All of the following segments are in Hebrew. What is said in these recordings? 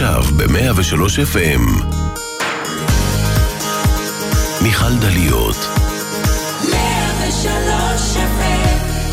עכשיו ב-103 FM. מיכל דליות. 103 FM.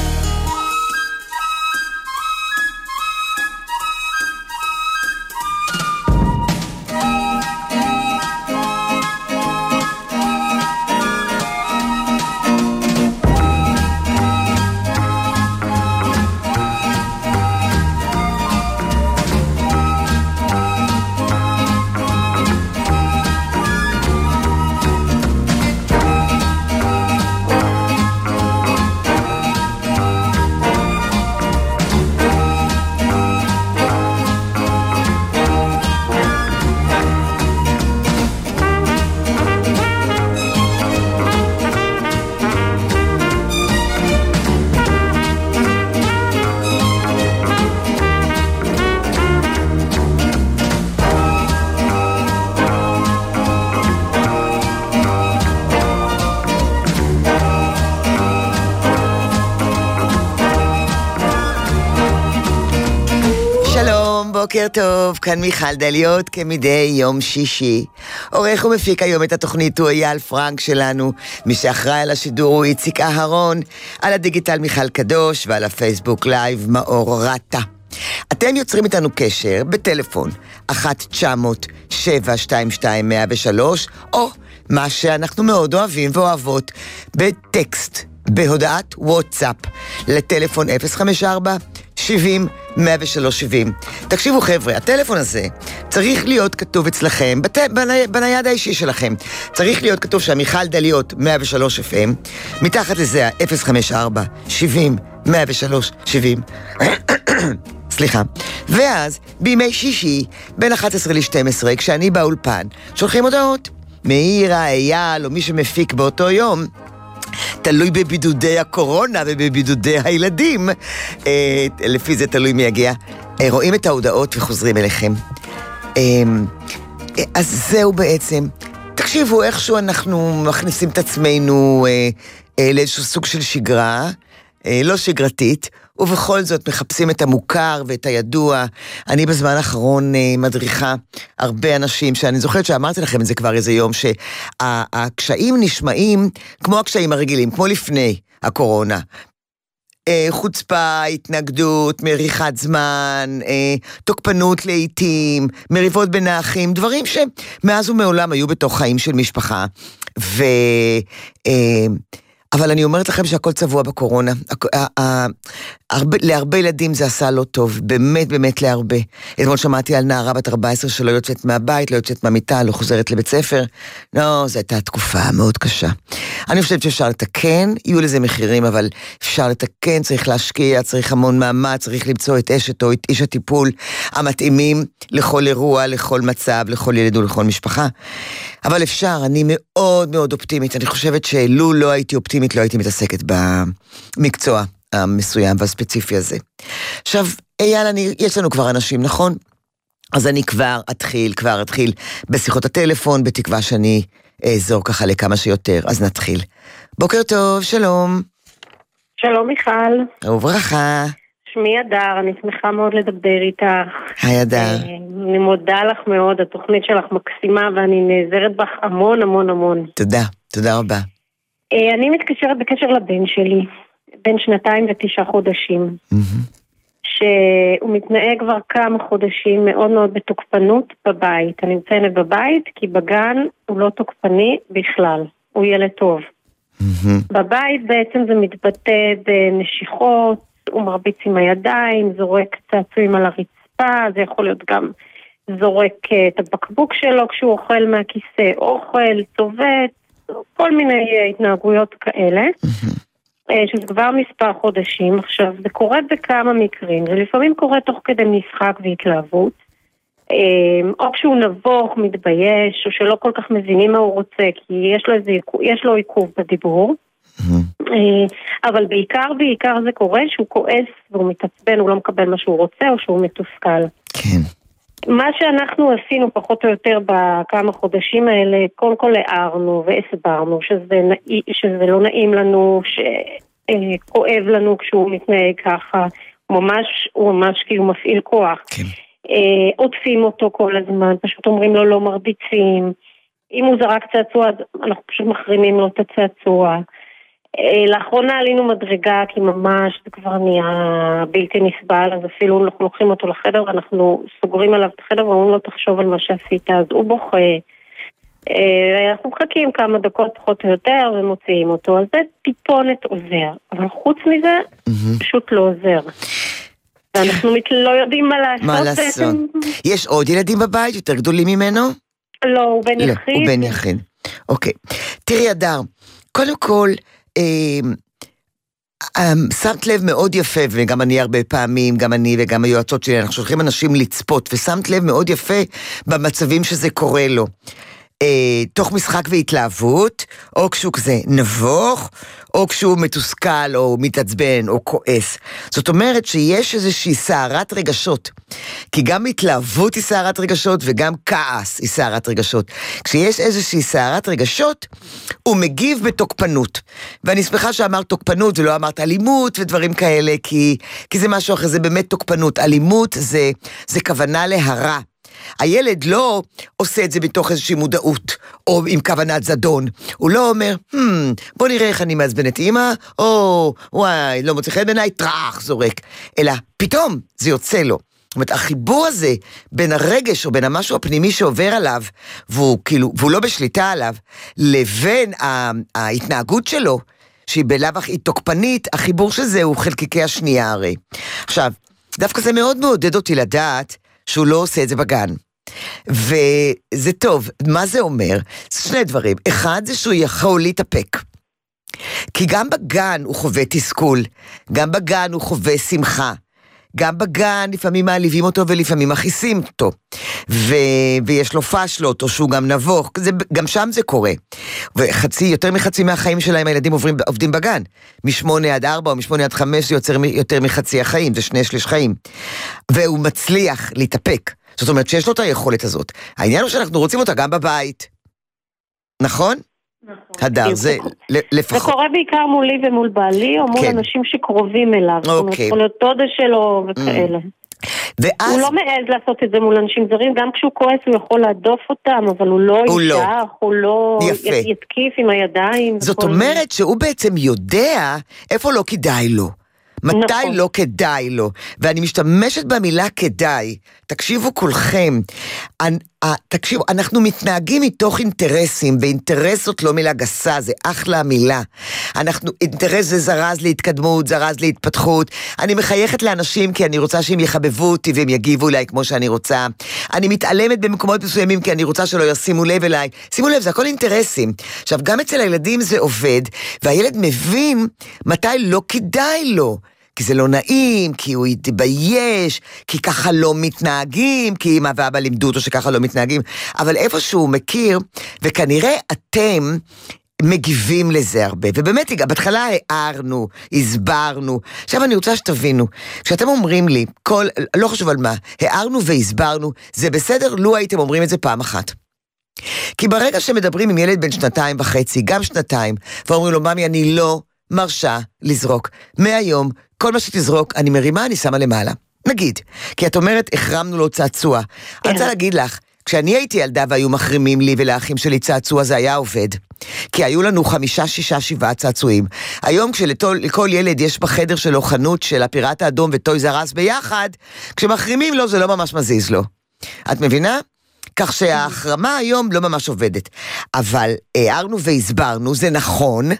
בוקר טוב, כאן מיכל דליות כמדי יום שישי. עורך ומפיק היום את התוכנית הוא אייל פרנק שלנו, מי שאחראי על השידור הוא איציק אהרון, על הדיגיטל מיכל קדוש ועל הפייסבוק לייב מאור רטה. אתם יוצרים איתנו קשר בטלפון 1-900-722-103 או מה שאנחנו מאוד אוהבים ואוהבות בטקסט, בהודעת וואטסאפ לטלפון 054-70-103-70. תקשיבו חבר'ה, הטלפון הזה צריך להיות כתוב אצלכם בנייד האישי שלכם, צריך להיות כתוב שהמיכל דליות 103 FM, מתחת לזה 054-70-103-70 סליחה. ואז בימי שישי בין 11 ל-12 כשאני באולפן שולחים הודעות מאירה, אייל או מי שמפיק באותו יום, תלוי בבידודי הקורונה ובבידודי הילדים, לפי זה תלוי מי יגיע, רואים את ההודעות וחוזרים אליכם. אז זהו בעצם. תקשיבו, איכשהו אנחנו מכניסים את עצמנו לאיזשהו סוג של שגרה, לא שגרתית, ובכל זאת מחפשים את המוכר ואת הידוע. אני בזמן האחרון מדריכה הרבה אנשים, שאני זוכרת שאמרתי לכם את זה כבר איזה יום, שהקשיים נשמעים כמו הקשיים הרגילים, כמו לפני הקורונה. חוצפה, התנגדות, מריחת זמן, תוקפנות לעתים, מריבות בין האחים, דברים שמאז ומעולם היו בתוך חיים של משפחה. אבל אני אומרת לכם שהכל צבוע בקורונה. להרבה ילדים זה עשה לא טוב, באמת באמת להרבה. אתמול שמעתי על נערה בת 14 שלא יוצאת מהבית, לא יוצאת מהמיטה, לא חוזרת לבית ספר. לא, זו הייתה תקופה מאוד קשה. אני חושבת שאפשר לתקן, יהיו לזה מחירים, אבל אפשר לתקן, צריך להשקיע, צריך המון מאמץ, צריך למצוא את אשת או את איש הטיפול המתאימים לכל אירוע, לכל מצב, לכל ילד ולכל משפחה. אבל אפשר, אני מאוד מאוד אופטימית. אני חושבת שלו לא הייתי אופטימית, לא הייתי מתעסקת במקצוע המסוים והספציפי הזה. עכשיו, אייל, יש לנו כבר אנשים, נכון? אז אני כבר אתחיל בשיחות הטלפון, בתקווה שאני אעזור ככה לכמה שיותר, אז נתחיל. בוקר טוב, שלום. שלום מיכל. וברכה. שמי אדר, אני שמחה מאוד לדבר איתך. היי אדר. אני מודה לך מאוד, התוכנית שלך מקסימה ואני נעזרת בך המון המון המון. תודה, תודה רבה. אני מתקשרת בקשר לבן שלי, בן 2.9 חודשים, שהוא מתנהג כבר כמה חודשים מאוד מאוד בתוקפנות בבית. אני מציינת בבית כי בגן הוא לא תוקפני בכלל, הוא ילד טוב. בבית בעצם זה מתבטא בנשיכות, הוא מרביץ עם הידיים, זורק צעצועים על הרצפה, זה יכול להיות גם זורק את הבקבוק שלו כשהוא אוכל מהכיסא, אוכל, צובט, כל מיני התנהגויות כאלה, שזה כבר מספר חודשים. עכשיו, זה קורה בכמה מקרים, זה לפעמים קורה תוך כדי משחק והתלהבות, או כשהוא נבוך, מתבייש, או שלא כל כך מבינים מה הוא רוצה, כי יש לו עיכוב בדיבור, אבל בעיקר זה קורה שהוא כועס והוא מתעצבן, הוא לא מקבל מה שהוא רוצה או שהוא מתוסכל. כן. מה שאנחנו עשינו פחות או יותר בכמה חודשים האלה, קודם כל הערנו והסברנו שזה לא נעים לנו, שכואב לנו כשהוא מתנהג ככה, הוא ממש כאילו מפעיל כוח. כן. עוטפים אותו כל הזמן, פשוט אומרים לו לא מרביצים, אם הוא זרק צעצוע, אז אנחנו פשוט מחרימים לו את הצעצוע. לאחרונה עלינו מדרגה, כי ממש זה כבר נהיה בלתי נסבל, אז אפילו אנחנו לוקחים אותו לחדר, ואנחנו סוגרים עליו את החדר, ואומרים לו תחשוב על מה שעשית, אז הוא בוכה. אנחנו מחכים כמה דקות פחות או יותר, ומוציאים אותו, אז זה טיפונת עוזר. אבל חוץ מזה, פשוט לא עוזר. ואנחנו לא יודעים מה לעשות. מה לעשות? יש עוד ילדים בבית יותר גדולים ממנו? לא, הוא בן יחיד. הוא בן יחיד. אוקיי. תראי, אדר, קודם כל, שמת לב מאוד יפה, וגם אני הרבה פעמים, גם אני וגם היועצות שלי, אנחנו שולחים אנשים לצפות, ושמת לב מאוד יפה במצבים שזה קורה לו. תוך משחק והתלהבות, או כשהוא כזה נבוך, או כשהוא מתוסכל, או מתעצבן, או כועס. זאת אומרת שיש איזושהי סערת רגשות, כי גם התלהבות היא סערת רגשות, וגם כעס היא סערת רגשות. כשיש איזושהי סערת רגשות, הוא מגיב בתוקפנות. ואני שמחה שאמרת תוקפנות, ולא אמרת אלימות ודברים כאלה, כי זה משהו אחר, זה באמת תוקפנות. אלימות זה כוונה להרע. הילד לא עושה את זה בתוך איזושהי מודעות, או עם כוונת זדון. הוא לא אומר, בוא נראה איך אני מעצבן את אמא, או וואי, לא מוצא חן בעיניי, טרח, זורק. אלא פתאום זה יוצא לו. זאת אומרת, החיבור הזה בין הרגש או בין המשהו הפנימי שעובר עליו, והוא לא בשליטה עליו, לבין ההתנהגות שלו, שהיא בלב הכי תוקפנית, החיבור של זה הוא חלקיקי השנייה הרי. עכשיו, דווקא זה מאוד מעודד אותי לדעת, שהוא לא עושה את זה בגן. וזה טוב. מה זה אומר? זה שני דברים. אחד זה שהוא יכול להתאפק. כי גם בגן הוא חווה תסכול, גם בגן הוא חווה שמחה, גם בגן לפעמים מעליבים אותו ולפעמים מכיסים אותו, ויש לו פשלות, או שהוא גם נבוך, גם שם זה קורה. יותר מחצי מהחיים שלהם הילדים עובדים בגן, מ8 עד 4 או מ8 עד 5 זה יוצר יותר מחצי החיים, זה 2/3 חיים, והוא מצליח להתאפק. זאת אומרת שיש לו את היכולת הזאת. העניין הוא שאנחנו רוצים אותה גם בבית, נכון? הדר, זה לפחות. זה קורה בעיקר מולי ומול בעלי, או מול אנשים שקרובים אליו. זאת אומרת, יכול להיות דודה שלו וכאלה. הוא לא מעז לעשות את זה מול אנשים זרים, גם כשהוא כועס הוא יכול להדוף אותם, אבל הוא לא ישח, הוא לא יתקיף עם הידיים. זאת אומרת שהוא בעצם יודע איפה לא כדאי לו. מתי לא כדאי לו, ואני משתמשת במילה כדאי. תקשיבו כולכם, תקשיבו, אנחנו מתנהגים מתוך אינטרסים, ואינטרס זאת לא מילה גסה, זה אחלה מילה. אינטרס זה זרז להתקדמות, זרז להתפתחות. אני מחייכת לאנשים כי אני רוצה שהם יחבבו אותי והם יגיבו אליי כמו שאני רוצה. אני מתעלמת במקומות מסוימים כי אני רוצה שלא ישימו לב אליי. שימו לב, זה הכל אינטרסים. עכשיו, גם אצל הילדים זה עובד, והילד מבין מתי לא כדאי לו. כי זה לא נעים, כי הוא יתבייש, כי ככה לא מתנהגים, כי אמא ואבא לימדו אותו שככה לא מתנהגים, אבל איפה שהוא מכיר, וכנראה אתם מגיבים לזה הרבה, ובאמת בהתחלה הערנו, הסברנו, עכשיו אני רוצה שתבינו, כשאתם אומרים לי, לא חשוב על מה, הערנו והסברנו, זה בסדר, לו הייתם אומרים את זה פעם אחת. כי ברגע שמדברים עם ילד בן 2.5, גם 2, ואומרים לו, ממי, אני לא מרשה לזרוק, מהיום, כל מה שתזרוק, אני מרימה, אני שמה למעלה. נגיד, כי את אומרת, החרמנו לו צעצוע. אני רוצה להגיד לך, כשאני הייתי ילדה והיו מחרימים לי ולאחים שלי צעצוע, זה היה עובד. כי היו לנו 5, 6, 7 צעצועים. היום כשלכל ילד יש בחדר שלו חנות של הפיראט האדום וטויז אר אס ביחד, כשמחרימים לו זה לא ממש מזיז לו. את מבינה? כך שההחרמה היום לא ממש עובדת. אבל הערנו והסברנו, זה נכון,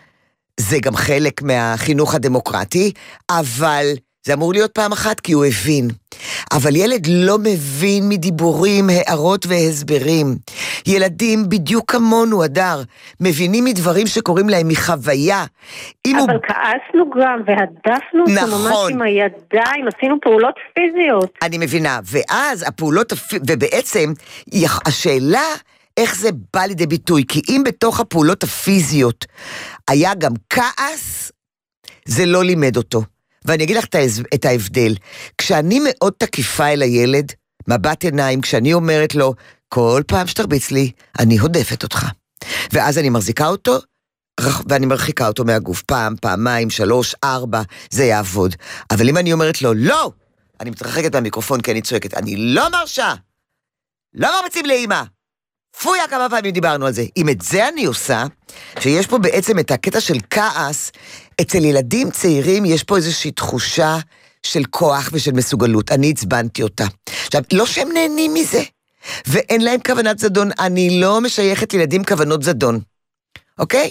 זה גם חלק מהחינוך הדמוקרטי, אבל זה אמור להיות פעם אחת כי הוא הבין. אבל ילד לא מבין מדיבורים, הערות והסברים. ילדים בדיוק כמונו, אדר, מבינים מדברים שקוראים להם מחוויה. אבל כעסנו גם והדפנו אותו ממש עם הידיים, עשינו פעולות פיזיות. אני מבינה, ואז הפעולות, ובעצם השאלה איך זה בא לידי ביטוי, כי אם בתוך הפעולות הפיזיות היה גם כעס, זה לא לימד אותו. ואני אגיד לך את ההבדל. כשאני מאוד תקיפה אל הילד, מבט עיניים, כשאני אומרת לו, כל פעם שתרביץ לי, אני הודפת אותך. ואז אני מחזיקה אותו, ואני מרחיקה אותו מהגוף. פעם, פעמיים, 3, 4, זה יעבוד. אבל אם אני אומרת לו, לא, אני מתרחקת מהמיקרופון כי אני צועקת, אני לא מרשה, לא מרביצים לאמא. פויה, כמה פעמים דיברנו על זה. אם את זה אני עושה, שיש פה בעצם את הקטע של כעס, אצל ילדים צעירים יש פה איזושהי תחושה של כוח ושל מסוגלות. אני הצבנתי אותה. עכשיו, לא שהם נהנים מזה, ואין להם כוונת זדון, אני לא משייכת לילדים כוונות זדון. אוקיי?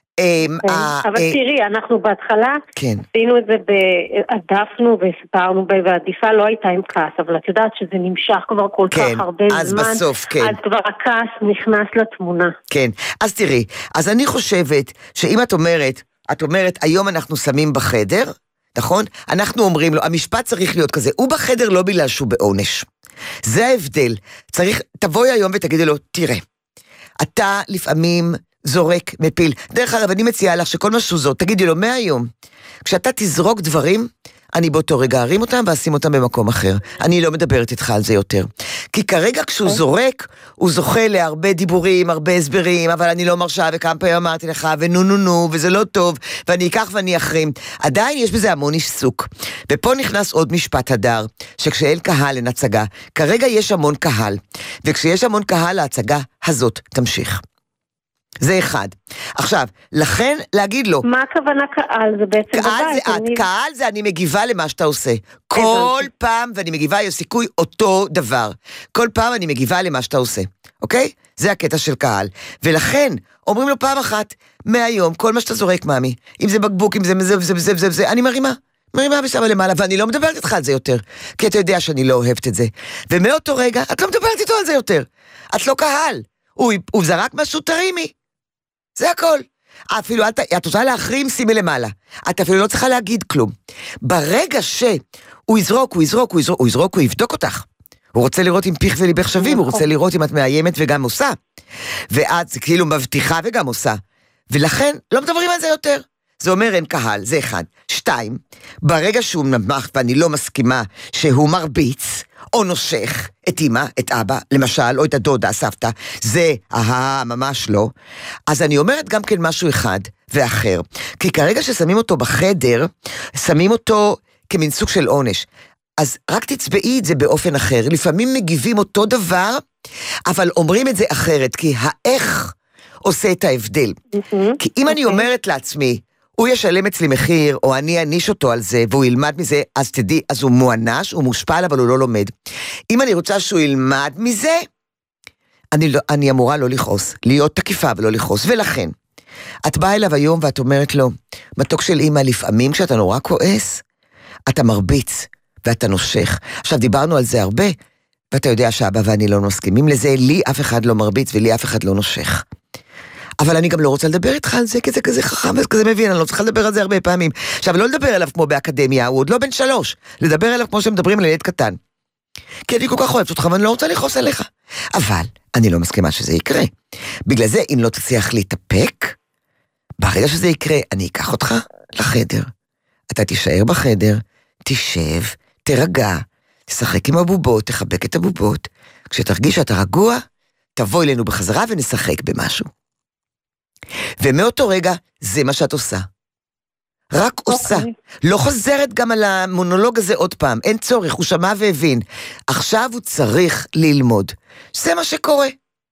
אבל תראי, אנחנו בהתחלה עשינו את זה, עדפנו והסברנו, והעדיפה לא הייתה עם כעס, אבל את יודעת שזה נמשך כבר כל כך הרבה זמן, אז כבר הכעס נכנס לתמונה. כן, אז תראי, אז אני חושבת שאם את אומרת, היום אנחנו שמים בחדר, נכון? אנחנו אומרים לו, המשפט צריך להיות כזה, הוא בחדר לא בגלל שהוא בעונש. זה ההבדל. תבואי היום ותגידי לו, תראה, אתה לפעמים זורק, מפיל. דרך אגב, אני מציעה לך שכל משהו זאת, תגידי לו, מהיום, כשאתה תזרוק דברים, אני באותו רגע ארים אותם ואשים אותם במקום אחר. אני לא מדברת איתך על זה יותר. כי כרגע כשהוא זורק, הוא זוכה להרבה דיבורים, הרבה הסברים, אבל אני לא מרשה, וכמה פעמים אמרתי לך, ונו, וזה לא טוב, ואני אקח ואני אחרים. עדיין יש בזה המון עיסוק. ופה נכנס עוד משפט הדר, שכשאל קהל אין הצגה, כרגע יש המון קהל, וכשיש המון קהל, ההצגה הזאת תמשיך. זה אחד. עכשיו, לכן להגיד לו... מה הכוונה קהל? זה בעצם בבית. קהל זה אני מגיבה למה שאתה עושה. כל פעם, ואני מגיבה, יש סיכוי אותו דבר. כל פעם אני מגיבה למה שאתה עושה. אוקיי? זה הקטע של קהל. ולכן, אומרים לו פעם אחת, מהיום, כל מה שאתה זורק, מאמי, אם זה בקבוק, אם זה, אני מרימה ושמה למעלה, ואני לא מדברת איתך על זה יותר. כי אתה יודע שאני לא אוהבת את זה. ומאותו רגע, את לא מדברת איתו על זה יותר. את לא קהל. הוא זרק משהו תרימי. זה הכל. אפילו את רוצה להחרים, שימי למעלה. את אפילו לא צריכה להגיד כלום. ברגע שהוא יזרוק, הוא יבדוק אותך. הוא רוצה לראות אם פיך וליבך שווים, הוא רוצה לראות אם את מאיימת וגם עושה. ואת כאילו מבטיחה וגם עושה. ולכן לא מדברים על זה יותר. זה אומר אין קהל, זה אחד. 2, ברגע שהוא נמח ואני לא מסכימה שהוא מרביץ, או נושך את אמא, את אבא, למשל, או את הדודה, הסבתא, זה, ממש לא. אז אני אומרת גם כן משהו אחד ואחר. כי כרגע ששמים אותו בחדר, שמים אותו כמין סוג של עונש. אז רק תצבעי את זה באופן אחר. לפעמים מגיבים אותו דבר, אבל אומרים את זה אחרת, כי האיך עושה את ההבדל. כי אם אני אומרת לעצמי, הוא ישלם אצלי מחיר, או אני אניש אותו על זה, והוא ילמד מזה, אז תדעי, אז הוא מואנש, הוא מושפל, אבל הוא לא לומד. אם אני רוצה שהוא ילמד מזה, אני אמורה לא לכעוס, להיות תקיפה ולא לכעוס, ולכן, את באה אליו היום ואת אומרת לו, מתוק של אמא, לפעמים כשאתה נורא כועס, אתה מרביץ, ואתה נושך. עכשיו דיברנו על זה הרבה, ואתה יודע שאבא ואני לא מסכימים לזה, לי אף אחד לא מרביץ, ולי אף אחד לא נושך. אבל אני גם לא רוצה לדבר איתך על זה, כי זה כזה חכם וכזה מבין, אני לא צריכה לדבר על זה הרבה פעמים. עכשיו, לא לדבר אליו כמו באקדמיה, הוא עוד לא בן 3, לדבר אליו כמו שמדברים על ילד קטן. כי אני כל כך אוהבת אותך, ואני לא רוצה לכעוס עליך. אבל אני לא מסכימה שזה יקרה. בגלל זה, אם לא תצליח להתאפק, ברגע שזה יקרה, אני אקח אותך לחדר. אתה תישאר בחדר, תשב, תרגע, תשחק עם הבובות, תחבק את הבובות. כשתרגיש שאתה רגוע, תבוא אלינו בחזרה ונשחק במשהו. ומאותו רגע, זה מה שאת עושה. רק עושה. לא חוזרת גם על המונולוג הזה עוד פעם. אין צורך, הוא שמע והבין. עכשיו הוא צריך ללמוד. זה מה שקורה.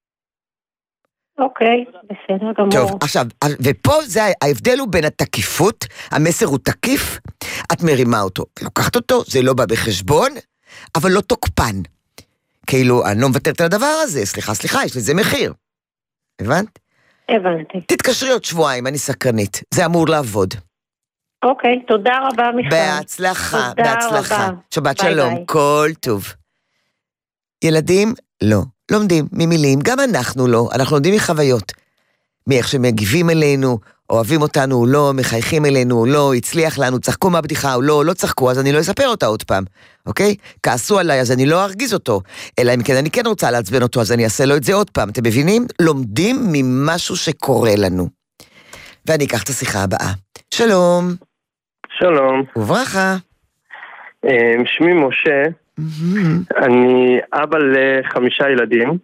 אוקיי, בסדר גמור. טוב, עכשיו, ופה זה ההבדל הוא בין התקיפות, המסר הוא תקיף, את מרימה אותו. לוקחת אותו, זה לא בא בחשבון, אבל לא תוקפן. כאילו, אני לא מבטרת על הדבר הזה. סליחה, יש לזה מחיר. הבנת? הבנתי. תתקשרי עוד שבועיים, אני סקרנית. זה אמור לעבוד. אוקיי, תודה רבה מיכל. בהצלחה. שבת שלום, כל טוב. ילדים, לא. לומדים ממילים, גם אנחנו לא. אנחנו לומדים מחוויות. מאיך שמגיבים אלינו, אוהבים אותנו, לא, מחייכים אלינו, לא, הצליח לנו, צחקו מהבדיחה, או לא צחקו, אז אני לא אספר אותה עוד פעם, אוקיי? כעסו עליי, אז אני לא ארגיז אותו, אלא אם כן אני כן רוצה לעצבן אותו, אז אני אעשה לו את זה עוד פעם, אתם מבינים? לומדים ממשהו שקורה לנו. ואני אקח את השיחה הבאה. שלום. שלום. וברכה. שמי משה, אני אבא ל5 ילדים.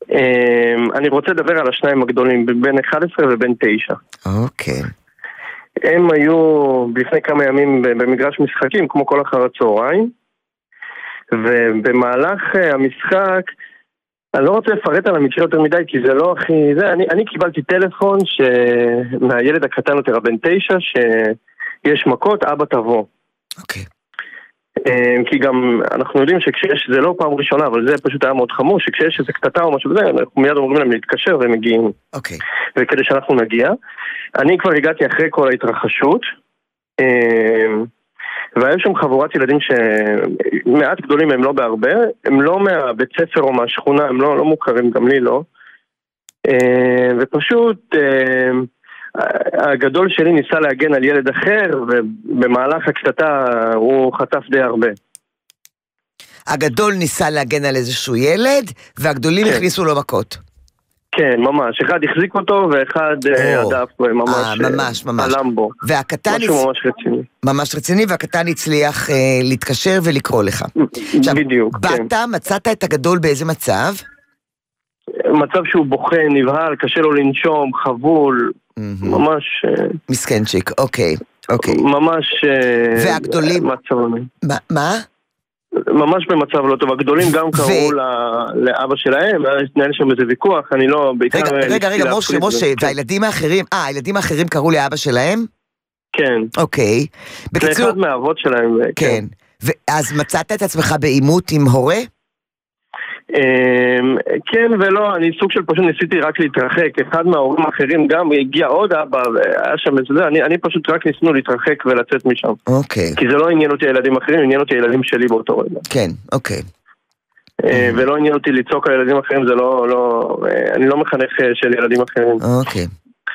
אני רוצה לדבר על השניים הגדולים, בין 11 ובין 9. אוקיי. הם היו לפני כמה ימים במגרש משחקים, כמו כל אחר הצהריים, ובמהלך המשחק, אני לא רוצה לפרט על המקרה יותר מדי, כי זה לא הכי... אני קיבלתי טלפון מהילד הקטן יותר, בן 9, שיש מכות, אבא תבוא. אוקיי. כי גם אנחנו יודעים שכשיש, זה לא פעם ראשונה, אבל זה פשוט היה מאוד חמור, שכשיש איזה קטטה או משהו כזה, אנחנו מיד אומרים להם להתקשר והם מגיעים. אוקיי. וכדי שאנחנו נגיע, אני כבר הגעתי אחרי כל ההתרחשות, והיו שם חבורת ילדים שמעט גדולים, הם לא בהרבה, הם לא מהבית ספר או מהשכונה, הם לא מוכרים, גם לי לא. ופשוט הגדול שלי ניסה להגן על ילד אחר, ובמהלך הקטטה הוא חטף די הרבה. הגדול ניסה להגן על איזשהו ילד, והגדולים הכניסו לו מכות. כן, ממש. אחד החזיק אותו, ואחד הדף ממש עלם בו. משהו ממש רציני. ממש רציני, והקטן הצליח להתקשר ולקרוא לך. בדיוק, כן. באת, מצאת את הגדול באיזה מצב? מצב שהוא בוכה, נבהל, קשה לו לנשום, חבול, ממש... מסכנצ'יק, אוקיי. ממש... והגדולים... מה? ממש במצב לא טוב. הגדולים גם קראו לאבא שלהם, נהיה שם איזה ויכוח, אני לא... רגע, משה, והילדים האחרים, הילדים האחרים קראו לאבא שלהם? כן. אוקיי. בקיצור... לאחד מהאבות שלהם. כן. ואז מצאת את עצמך בעימות עם הורה? כן ולא, אני סוג של פשוט ניסיתי רק להתרחק. אחד מההורים האחרים גם הגיע עוד אבא והיה שם איזה זה, אני פשוט רק ניסינו להתרחק ולצאת משם. אוקיי. כי זה לא עניין אותי הילדים אחרים, עניין אותי הילדים שלי באותו רגע. כן, אוקיי. ולא עניין אותי לצעוק על ילדים אחרים, זה לא, אני לא מחנך של ילדים אחרים. אוקיי.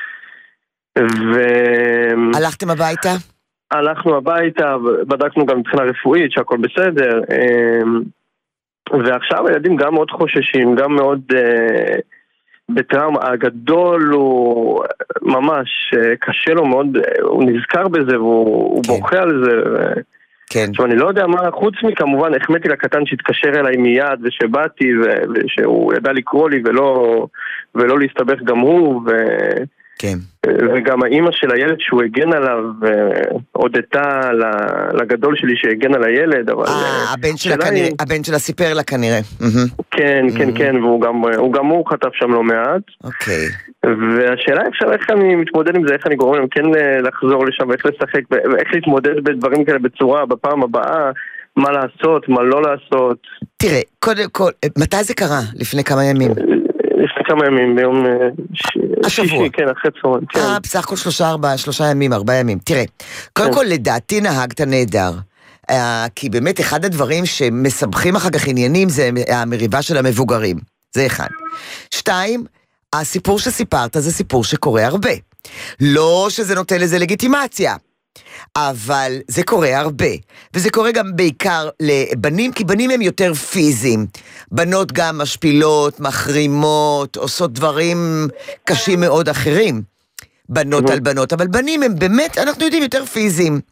הלכתם הביתה? הלכנו הביתה, בדקנו גם מבחינה רפואית שהכל בסדר. ועכשיו הילדים גם מאוד חוששים, גם מאוד בטראומה. הגדול הוא ממש קשה לו מאוד, הוא נזכר בזה והוא בוכה על זה. כן. עכשיו אני לא יודע מה, חוץ מכמובן החמאתי לקטן שהתקשר אליי מיד ושבאתי ושהוא ידע לקרוא לי ולא להסתבך גם הוא כן. וגם האמא של הילד שהוא הגן עליו הודתה לגדול שלי שהגן על הילד, אבל הבן שלה סיפר לה כנראה. כן, והוא גם הוא חטף שם לא מעט. אוקיי. והשאלה איך אני מתמודד עם זה, איך אני גורם להם כן לחזור לשם ואיך לשחק, ואיך להתמודד בדברים כאלה בצורה בפעם הבאה, מה לעשות, מה לא לעשות. תראה, קודם כל, מתי זה קרה? לפני כמה ימים? לפני כמה ימים, ביום שישי, כן, אחרי צהריים. בסך הכל 3 ימים, 4 ימים. תראה, קודם כל לדעתי נהגת נהדר. כי באמת אחד הדברים שמסבכים אחר כך עניינים זה המריבה של המבוגרים. זה אחד. 2, הסיפור שסיפרת זה סיפור שקורה הרבה. לא שזה נותן לזה לגיטימציה. אבל זה קורה הרבה, וזה קורה גם בעיקר לבנים, כי בנים הם יותר פיזיים. בנות גם משפילות, מחרימות, עושות דברים קשים מאוד אחרים. בנות על בנות, אבל בנים הם באמת, אנחנו יודעים, יותר פיזיים.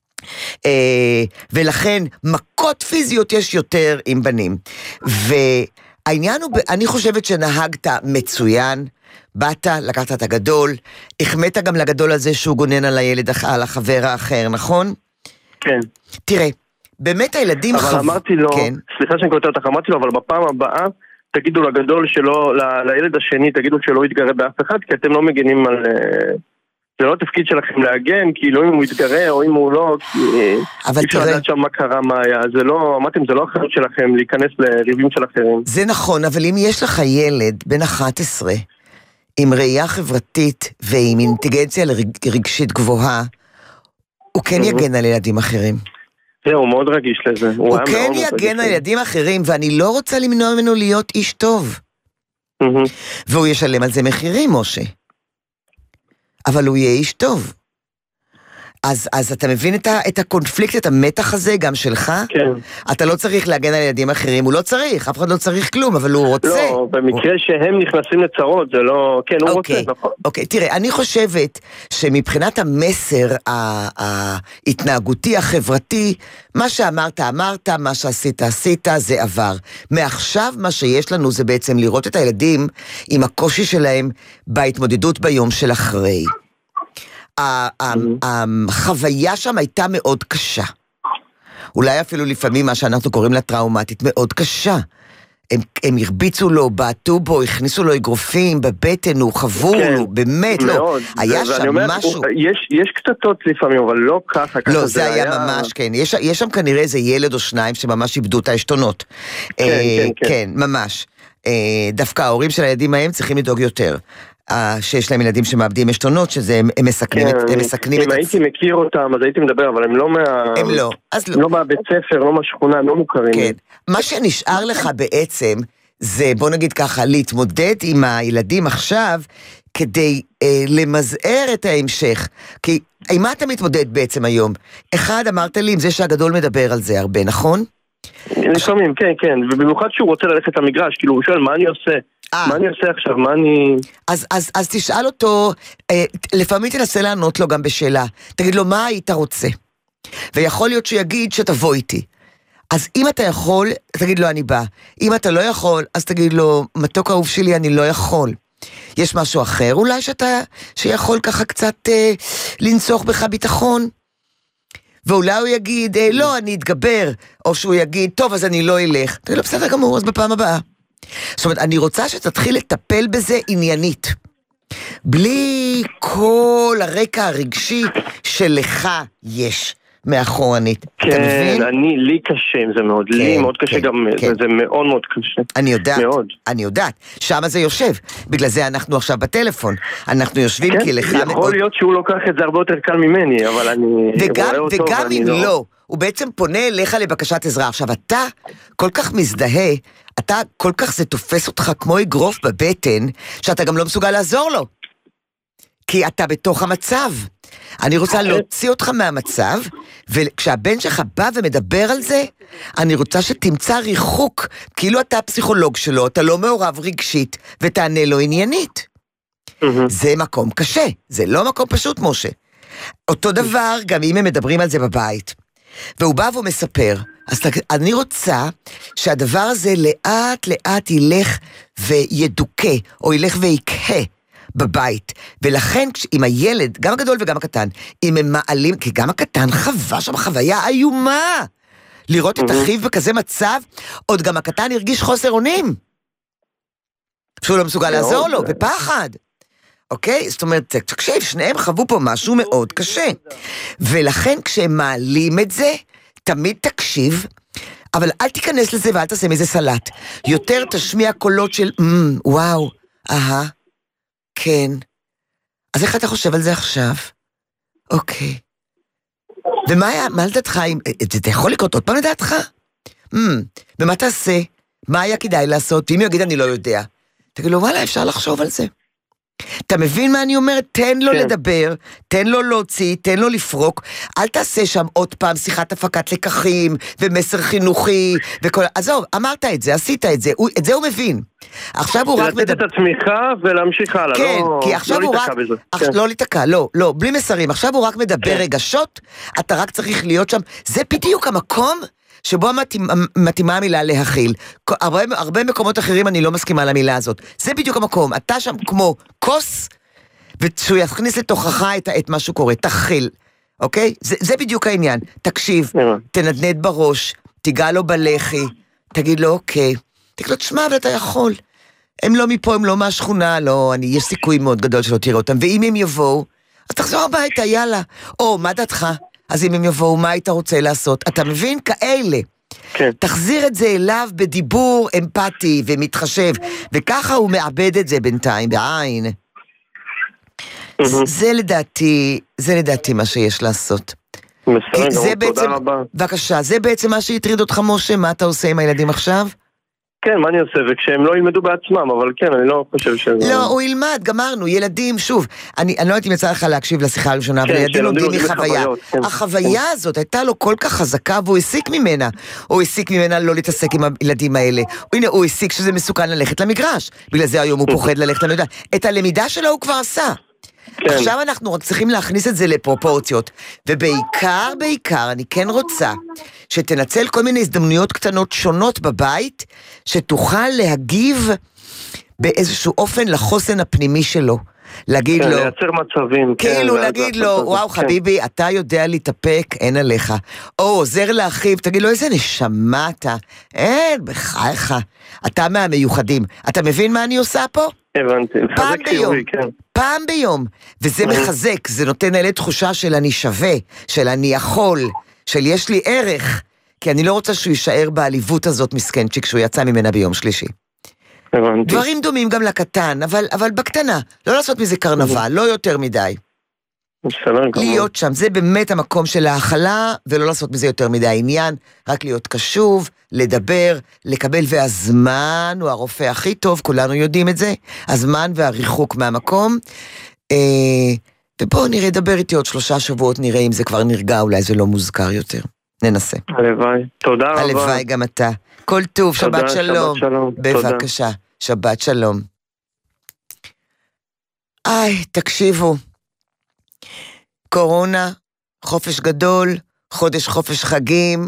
ולכן מכות פיזיות יש יותר עם בנים. והעניין הוא, אני חושבת שנהגת מצוין, באת, לקחת את הגדול, החמאת גם לגדול על זה שהוא גונן על הילד, על החבר האחר, נכון? כן. תראה, באמת הילדים... אבל אמרתי לו, כן. סליחה שאני קוטע אותך, אמרתי לו, אבל בפעם הבאה, תגידו לגדול שלו, לילד השני, תגידו שלא יתגרה באף אחד, כי אתם לא מגנים על... זה לא תפקיד שלכם להגן, כאילו אם הוא יתגרה או אם הוא לא, אי אפשר לדעת שם מה קרה, מה היה, זה לא, אמרתם, זה לא אחריות שלכם להיכנס לריבים של אחרים. זה נכון, אבל אם יש לך ילד בן 11, עם ראייה חברתית ועם אינטליגנציה רגשית גבוהה, הוא כן יגן על ילדים אחרים. זה, הוא מאוד רגיש לזה. הוא כן יגן על ילדים אחרים, ואני לא רוצה למנוע ממנו להיות איש טוב. והוא ישלם על זה מחירים, משה. אבל הוא יהיה איש טוב. אז אתה מבין את הקונפליקט, את המתח הזה, גם שלך? כן. אתה לא צריך להגן על ילדים אחרים, הוא לא צריך, אף אחד לא צריך כלום, אבל הוא רוצה. לא, במקרה שהם נכנסים לצרות, זה לא, כן, הוא רוצה, נכון. אוקיי, תראה, אני חושבת שמבחינת המסר ההתנהגותי, החברתי, מה שאמרת, מה שעשית, זה עבר. מעכשיו מה שיש לנו זה בעצם לראות את הילדים עם הקושי שלהם בהתמודדות ביום של אחרי. החוויה שם הייתה מאוד קשה. אולי אפילו לפעמים מה שאנחנו קוראים לה טראומטית, מאוד קשה. הם הרביצו לו, בעטו בו, הכניסו לו אגרופים בבטן, הוא חבור לו, באמת לא. היה שם משהו. יש קטטות לפעמים, אבל לא ככה. לא, זה היה ממש, כן. יש שם כנראה איזה ילד או שניים שממש איבדו את העשתונות. כן, ממש. דווקא ההורים של הילדים ההם צריכים לדאוג יותר. שיש להם ילדים שמאבדים עשתונות, שזה הם מסכנים את... אם הייתי מכיר אותם, אז הייתי מדבר, אבל הם לא הם לא, אז לא. לא מהבית ספר, לא מהשכונה, הם לא מוכרים. כן. מה שנשאר לך בעצם, זה בוא נגיד ככה, להתמודד עם הילדים עכשיו, כדי למזער את ההמשך. כי עם מה אתה מתמודד בעצם היום? אחד, אמרת לי, עם זה שהגדול מדבר על זה הרבה, נכון? לפעמים, כן, כן. ובמיוחד שהוא רוצה ללכת למגרש, כאילו הוא שואל, מה אני עושה? מה אני עושה עכשיו? מה אני... אז תשאל אותו, לפעמים תנסה לענות לו גם בשאלה. תגיד לו, מה היית רוצה? ויכול להיות שיגיד שתבוא איתי. אז אם אתה יכול, תגיד לו, אני בא. אם אתה לא יכול, אז תגיד לו, מתוק אהוב שלי, אני לא יכול. יש משהו אחר אולי שיכול ככה קצת לנסוך בך ביטחון? ואולי הוא יגיד, לא, אני אתגבר. או שהוא יגיד, טוב, אז אני לא אלך. תגיד לו, בסדר גמור, אז בפעם הבאה. זאת אומרת, אני רוצה שתתחיל לטפל בזה עניינית. בלי כל הרקע הרגשי שלך יש מאחורנית. כן, לי קשה עם זה מאוד. לי מאוד קשה גם, זה מאוד מאוד קשה. אני יודעת. שמה זה יושב. בגלל זה אנחנו עכשיו בטלפון. אנחנו יושבים כי לך מאוד... יכול להיות שהוא לוקח את זה הרבה יותר קל ממני, אבל אני רואה אותו וגם אם לא, הוא בעצם פונה אליך לבקשת עזרה. עכשיו, אתה כל כך מזדהה, אתה כל כך זה תופס אותך כמו אגרוף בבטן, שאתה גם לא מסוגל לעזור לו. כי אתה בתוך המצב. אני רוצה להוציא אותך מהמצב, וכשהבן שלך בא ומדבר על זה, אני רוצה שתמצא ריחוק, כאילו אתה הפסיכולוג שלו, אתה לא מעורב רגשית, ותענה לו עניינית. זה מקום קשה, זה לא מקום פשוט, משה. אותו דבר, גם אם הם מדברים על זה בבית. והוא בא והוא מספר, אז אני רוצה שהדבר הזה לאט לאט ילך וידוקה, או ילך ויקה בבית. ולכן עם הילד, גם הגדול וגם הקטן, אם הם מעלים, כי גם הקטן חווה שם חוויה איומה, לראות את אחיו בכזה מצב, עוד גם הקטן הרגיש חוסר אונים, שהוא לא מסוגל לעזור לו, בפחד. אוקיי? זאת אומרת, תקשיב, שניהם חוו פה משהו מאוד קשה. ולכן כשהם מעלים את זה, תמיד תקשיב, אבל אל תיכנס לזה ואל תעשה מזה סלט. יותר תשמיע קולות של, וואו, כן. אז איך אתה חושב על זה עכשיו? אוקיי. ומה לדעתך, זה יכול לקרות עוד פעם לדעתך? ומה תעשה? מה היה כדאי לעשות? ואם יגיד אני לא יודע. תגיד לו, וואלה, אפשר לחשוב על זה. אתה מבין מה אני אומרת? תן לו לדבר, תן לו להוציא, תן לו לפרוק, אל תעשה שם עוד פעם שיחת הפקת לקחים, ומסר חינוכי, וכל... עזוב, אמרת את זה, עשית את זה, את זה הוא מבין. עכשיו הוא רק... לתת את התמיכה ולהמשיך הלאה, כן, כי עכשיו הוא רק... לא להתקע, לא, בלי מסרים, עכשיו הוא רק מדבר רגשות, אתה רק צריך להיות שם, זה בדיוק המקום שבו מתאימה המילה להכיל. הרבה מקומות אחרים אני לא מסכימה על המילה הזאת. זה בדיוק המקום. אתה שם כמו כוס, ושהוא יכניס לתוכך את מה שהוא קורא. תכיל. אוקיי? זה בדיוק העניין. תקשיב, תנדנד בראש, תיגע לו בלחי, תגיד לו אוקיי. תגיד לו, תשמע, אבל אתה יכול. הם לא מפה, הם לא מהשכונה, לא, יש סיכוי מאוד גדול שלא תראה אותם. ואם הם יבואו, אז תחזור הביתה, יאללה. או, מה דעתך? אז אם הם יבואו, מה היית רוצה לעשות? אתה מבין? כאלה. כן. תחזיר את זה אליו בדיבור אמפתי ומתחשב, וככה הוא מאבד את זה בינתיים, בעין. זה לדעתי מה שיש לעשות. בסדר, תודה רבה. בבקשה, זה בעצם מה שהטריד אותך, משה? מה אתה עושה עם הילדים עכשיו? כן, מה אני עושה? וכשהם לא ילמדו בעצמם, אבל כן, אני לא חושב שזה... לא, הוא ילמד, גמרנו, ילדים, שוב, אני לא יודעת אם יצא לך להקשיב לשיחה הראשונה, אבל ילדים לומדים מחוויה. החוויה הזאת הייתה לו כל כך חזקה, והוא הסיק ממנה. הוא הסיק ממנה לא להתעסק עם הילדים האלה. הנה, הוא הסיק שזה מסוכן ללכת למגרש. בגלל זה היום הוא פוחד ללכת, אני יודע. את הלמידה שלו הוא כבר עשה. עכשיו אנחנו רק צריכים להכניס את זה לפרופורציות, ובעיקר, אני כן רוצה שתנצל כל מיני הזדמנויות קטנות שונות בבית, שתוכל להגיב באיזשהו אופן לחוסן הפנימי שלו. להגיד לו... לייצר מצבים. כאילו להגיד לו, וואו חביבי, אתה יודע להתאפק, אין עליך. או עוזר לאחיו, תגיד לו, איזה נשמה אתה. אין, בחייך. אתה מהמיוחדים. אתה מבין מה אני עושה פה? הבנתי. פעם ביום. פעם ביום. וזה מחזק, זה נותן אלה תחושה של אני שווה, של אני יכול, של יש לי ערך. כי אני לא רוצה שהוא יישאר בעליבות הזאת מסכנצ'יק שהוא יצא ממנה ביום שלישי. הבנתי. דברים דומים גם לקטן, אבל בקטנה. לא לעשות מזה קרנבל, לא יותר מדי. להיות שם, זה באמת המקום של ההכלה, ולא לעשות מזה יותר מדי עניין, רק להיות קשוב, לדבר, לקבל, והזמן הוא הרופא הכי טוב, כולנו יודעים את זה, הזמן והריחוק מהמקום, ובואו נראה, דבר איתי עוד 3 שבועות, נראה אם זה כבר נרגע, אולי זה לא מוזכר יותר. ננסה. הלוואי. תודה רבה. הלוואי גם אתה. כל טוב, שבת שלום. שבת שלום. בבקשה, שבת שלום. תקשיבו. קורונה, חופש גדול, חודש חופש חגים.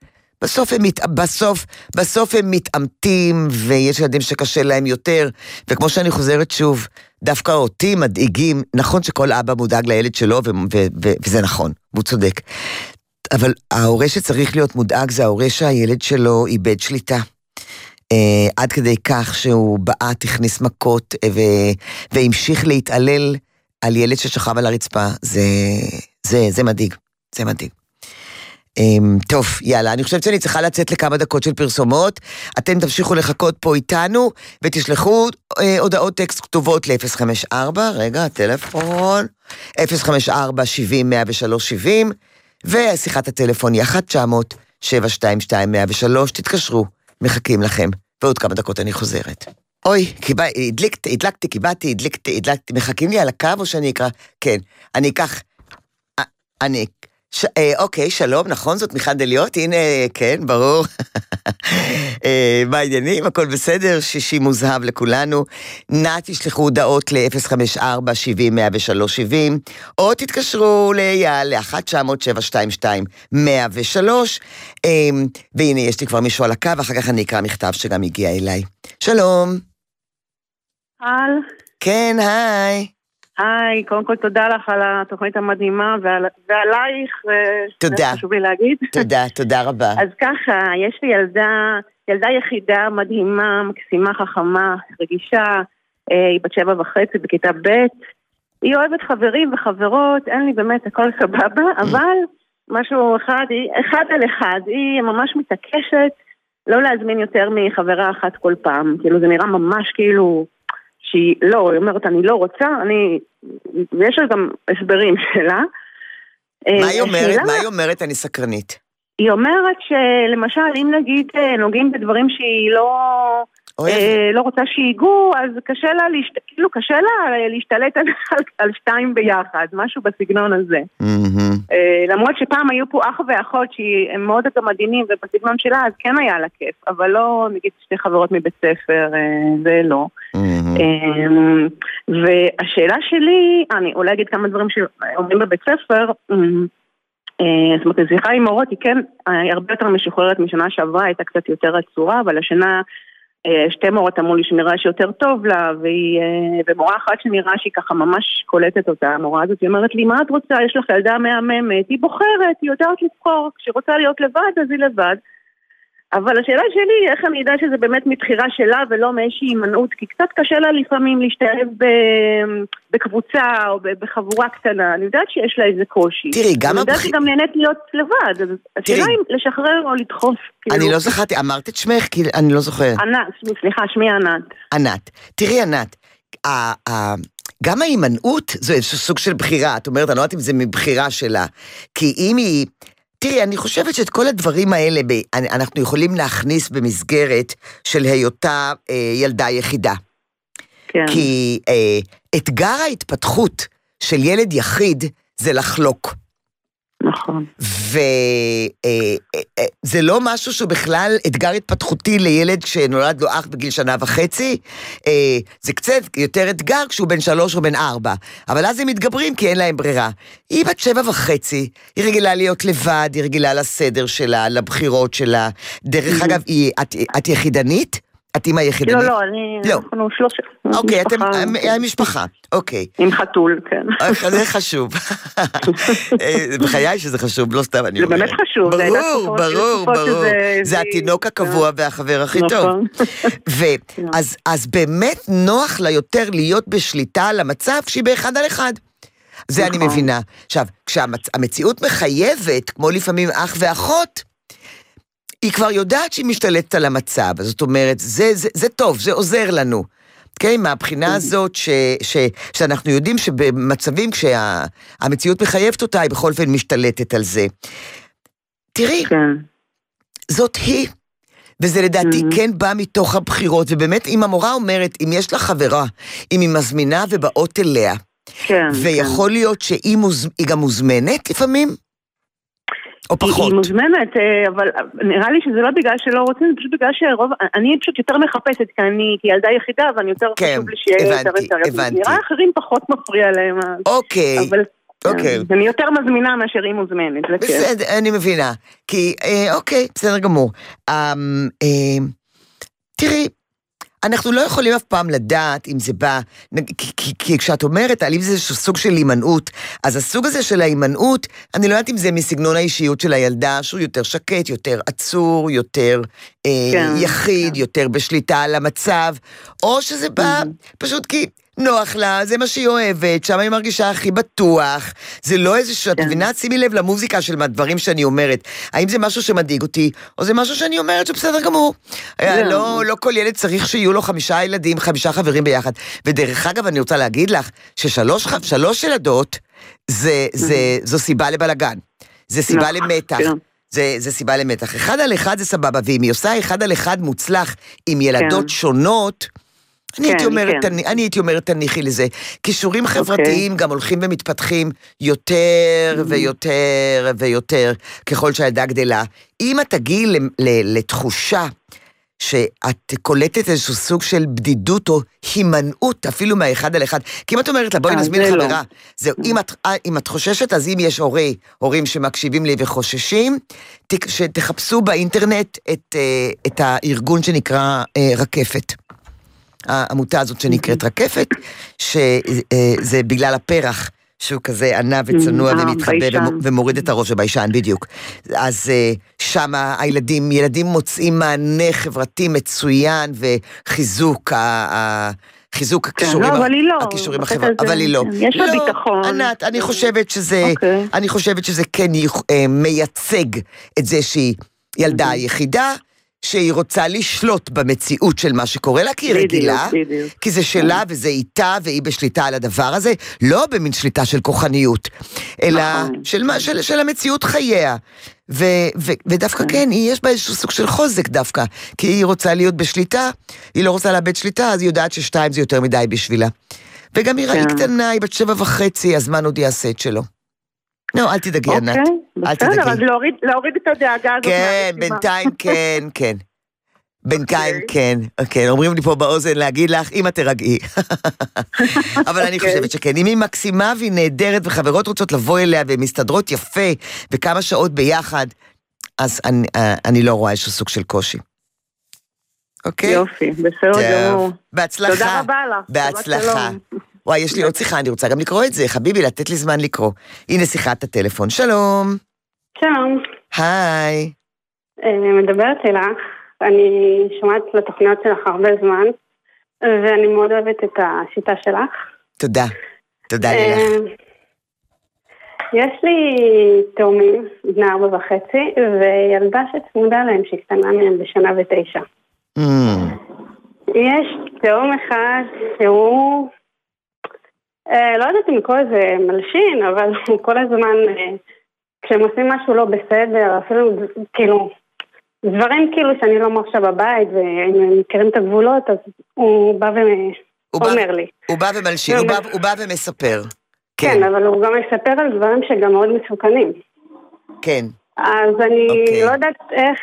בסוף הם מתאמתים, ויש ילדים שקשה להם יותר, וכמו שאני חוזרת שוב, דווקא אותי מדאיגים, נכון שכל אבא מודאג לילד שלו, וזה נכון, והוא צודק. אבל ההורה שצריך להיות מודאג זה ההורה שהילד שלו איבד שליטה. עד כדי כך שהוא בעט, הכניס מכות והמשיך להתעלל על ילד ששכב על הרצפה. זה מדאיג, זה מדאיג. טוב, יאללה, אני חושבת שאני צריכה לצאת לכמה דקות של פרסומות. אתם תמשיכו לחכות פה איתנו ותשלחו הודעות טקסט כתובות ל-054, רגע, טלפון 054-70-103-70, ושיחת הטלפון היא 1-900-722-103, תתקשרו, מחכים לכם, ועוד כמה דקות אני חוזרת. אוי, הדלקתי, מחכים לי על הקו או שאני אקרא? כן, אני אקח, אוקיי, שלום, נכון, זאת מיכל דליות, הנה, כן, ברור. מה העניינים? הכל בסדר, שישי מוזהב לכולנו. נא תשלחו הודעות ל-054-70-103-70, או תתקשרו ליעל ל-1-900-722-103, והנה, יש לי כבר מישהו על הקו, אחר כך אני אקרא מכתב שגם הגיע אליי. שלום. כן, היי. היי, קודם כל תודה לך על התוכנית המדהימה ועלייך, תודה. חשוב לי להגיד. תודה רבה. אז ככה, יש לי ילדה יחידה מדהימה, מקסימה, חכמה, רגישה, היא בת 7.5 בכיתה ב', היא אוהבת חברים וחברות, אין לי באמת הכל סבבה, אבל משהו אחד על אחד, היא ממש מתעקשת לא להזמין יותר מחברה אחת כל פעם, כאילו זה נראה ממש כאילו... שהיא לא, היא אומרת, אני לא רוצה, ויש לה גם הסברים שלה. מה היא אומרת? אני סקרנית. היא אומרת שלמשל, אם נגיד נוגעים בדברים שהיא לא רוצה שיגעו, אז קשה לה להשתלט על 2 ביחד, משהו בסגנון הזה. למרות שפעם היו פה אח ואחות שהם מאוד מדהימים, ובסגנון שלה אז כן היה לה כיף, אבל לא נגיד 2 חברות מבית ספר, זה לא. והשאלה שלי, אני אולי אגיד כמה דברים שאומרים בבית ספר, זאת אומרת, הזיחה עם מורות היא כן הרבה יותר משוחררת משנה שעברה, הייתה קצת יותר עצורה, אבל השנה 2 מורות אמרו לי שנראה שיותר טוב לה, ומורה אחת שנראה שהיא ככה ממש קולטת אותה, המורה הזאת, היא אומרת לי, מה את רוצה? יש לך ילדה מהממת, היא בוחרת, היא יודעת לבחור, כשהיא רוצה להיות לבד, אז היא לבד. אבל השאלה שלי, איך אני יודע שזה באמת מבחירה שלה ולא מאיזושהי הימנעות, כי קצת קשה לה לפעמים להשתלב בקבוצה או בחבורה קטנה, אני יודעת שיש לה איזה קושי. תראי, גם אני יודעת שגם נהנית להיות לבד, אז השאלה אם לשחרר או לדחוף. אני לא זכרתי, אמרת את שמך, כי אני לא זוכרת. ענת, סליחה, שמי ענת. ענת, תראי ענת, גם ההימנעות זה סוג של בחירה, את אומרת, אני לא יודעת אם זה מבחירה שלה, כי אם היא... תראי, אני חושבת שאת כל הדברים האלה אנחנו יכולים להכניס במסגרת של היותה ילדה יחידה. כן. כי אתגר ההתפתחות של ילד יחיד זה לחלוק. נכון. וזה לא משהו שהוא בכלל אתגר התפתחותי לילד שנולד לו אח בגיל 1.5 שנה, זה קצת יותר אתגר כשהוא בן 3 או בן 4, אבל אז הם מתגברים כי אין להם ברירה. היא בת 7.5, היא רגילה להיות לבד, היא רגילה לסדר שלה, לבחירות שלה, דרך אגב, את יחידנית? את אימא יחידנית? לא, אנחנו שלושה. אוקיי, אתם משפחה, אוקיי. עם חתול, כן. זה חשוב. בחיי שזה חשוב, לא סתם אני אומרת. זה באמת חשוב. ברור. זה התינוק הקבוע והחבר הכי טוב. אז באמת נוח לה יותר להיות בשליטה על המצב שהיא באחד על אחד. זה אני מבינה. עכשיו, כשהמציאות מחייבת, כמו לפעמים אח ואחות, היא כבר יודעת שהיא משתלטת על המצב, זאת אומרת, זה טוב, זה עוזר לנו. כן, מהבחינה הזאת שאנחנו יודעים שבמצבים כשהמציאות מחייבת אותה, היא בכל אופן משתלטת על זה. תראי, זאת היא, וזה לדעתי כן בא מתוך הבחירות, ובאמת אם המורה אומרת, אם יש לה חברה, אם היא מזמינה ובאות אליה, ויכול להיות שהיא גם מוזמנת לפעמים, או פחות. היא מוזמנת, אבל נראה לי שזה לא בגלל שלא רוצים, זה פשוט בגלל שרוב, אני פשוט יותר מחפשת, כי אני ילדה יחידה, ואני יותר חשוב לי שיהיה יותר יותר. נראה אחרים פחות מפריע להם. אוקיי. אבל אני יותר מזמינה מאשר היא מוזמנת. בסדר, אני מבינה. כי, אוקיי, בסדר גמור. תראי, אנחנו לא יכולים אף פעם לדעת אם זה בא, כי כשאת אומרת, אם זה סוג של הימנעות, אז הסוג הזה של ההימנעות, אני לא יודעת אם זה מסגנון האישיות של הילדה, שהוא יותר שקט, יותר עצור, יותר יחיד, יותר בשליטה על המצב, או שזה בא פשוט כי נוח לה, זה מה שהיא אוהבת, שם היא מרגישה הכי בטוח, זה לא איזשהו, את מבינה, שימי לב למוזיקה של הדברים שאני אומרת, האם זה משהו שמדאיג אותי, או זה משהו שאני אומרת שבסדר גמור, לא כל ילד צריך שיהיו לו 5 ילדים, 5 חברים ביחד, ודרך אגב אני רוצה להגיד לך, ש3 ילדות, זו סיבה לבלגן, זה סיבה למתח, זה סיבה למתח, 1 על 1 זה סבבה, ואם היא עושה 1 על 1 מוצלח, עם ילדות שונות, אני הייתי אומרת תניחי לזה, קישורים חברתיים גם הולכים ומתפתחים יותר ויותר ויותר ככל שהילדה גדלה. אם את תגיעי לתחושה שאת קולטת איזשהו סוג של בדידות או הימנעות אפילו מהאחד על אחד, כי אם את אומרת לה בואי נזמין חברה, זהו, אם את חוששת אז אם יש הורים שמקשיבים לי וחוששים, שתחפשו באינטרנט את הארגון שנקרא רקפת. העמותה הזאת שנקראת רקפת, שזה בגלל הפרח, שהוא כזה ענה וצנוע ומתחבא ומוריד את הראש וביישן, בדיוק. אז שם ילדים מוצאים מענה חברתי מצוין, וחיזוק הכישורים החברתיים, אבל היא לא. יש לה ביטחון. ענת, אני חושבת שזה כן מייצג את זה שהיא ילדה יחידה, שהיא רוצה לשלוט במציאות של מה שקורה לה, כי היא רגילה, כי זה שלה וזה איתה, והיא בשליטה על הדבר הזה, לא במין שליטה של כוחניות, אלא של המציאות חייה. ודווקא כן, יש בה איזשהו סוג של חוזק דווקא, כי היא רוצה להיות בשליטה, היא לא רוצה לאבד שליטה, אז היא יודעת ש2 זה יותר מדי בשבילה. וגם היא ראי קטנה, היא בת 7.5, הזמן עוד יעשה את שלו. לא, אל תדאגי, ענת. בסדר, אז להוריד את הדאגה הזאת. כן, בינתיים כן. בינתיים כן. אומרים לי פה באוזן להגיד לך, אמא תרגעי. אבל אני חושבת שכן. אם היא מקסימה והיא נהדרת וחברות רוצות לבוא אליה והן מסתדרות יפה וכמה שעות ביחד, אז אני לא רואה איזשהו סוג של קושי. אוקיי? יופי, בסדר גמור. בהצלחה. תודה רבה לך. בהצלחה. וואי, יש לי עוד שיחה, אני רוצה גם לקרוא את זה. חביבי, לתת לי זמן לקרוא. הנה שיחת הטלפון. שלום. שלום. היי. מדברת אלך. אני שומעת לתוכניות שלך הרבה זמן, ואני מאוד אוהבת את השיטה שלך. תודה. תודה לך. יש לי תאומים, בני 4.5, וילדה שצמודה להם, שהקטנה מהם בשנה 9. יש תאום אחד שהוא... לא יודעת אם כל זה מלשין, אבל הוא כל הזמן, כשהם עושים משהו לא בסדר, אפילו כאילו, דברים כאילו שאני לא מרשה בבית, והם מכירים את הגבולות, אז הוא בא ואומר לי. הוא בא ומלשין, הוא בא ומספר. כן, אבל הוא גם מספר על דברים שגם מאוד מסוכנים. כן. אז אני לא יודעת איך,